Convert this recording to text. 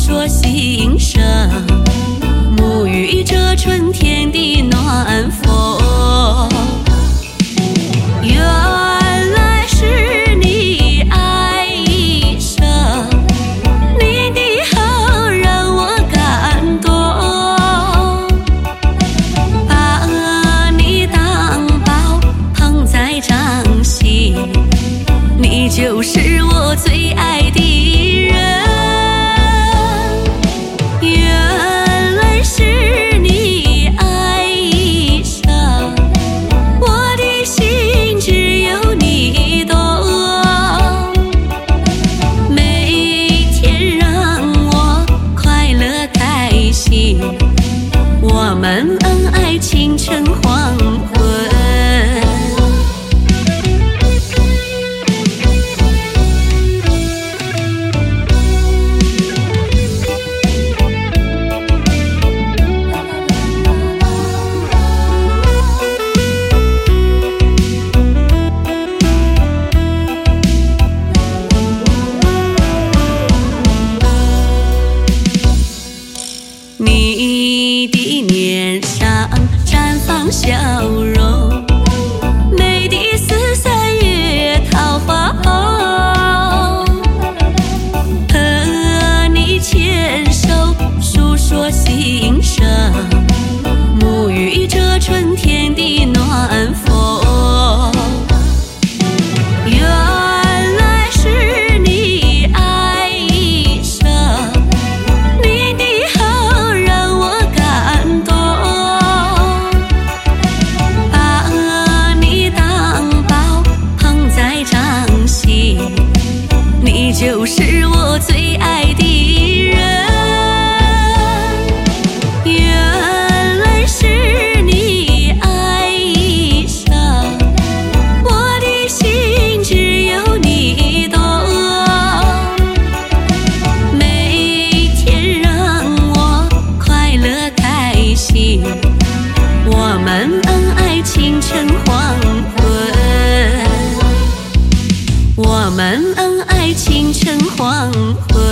说心声，沐浴着春天的暖风。原来是你爱一生，你的好让我感动，把你当宝捧在掌心，你就是我最爱的人。原来是你爱一生，我的心只有你懂，每天让我快乐开心，我们恩爱清晨黄昏。你的脸上绽放笑容，美的似三月桃花红，和你牵手诉说心声，沐浴着春天的暖风。原来是你爱一生，你的好让我感动，把你当宝捧在掌心，你就是我最爱的人。原来是你爱一生，我的心只有你懂，每天让我快乐开心，我们恩爱清晨黄昏，我们恩爱清晨黄昏。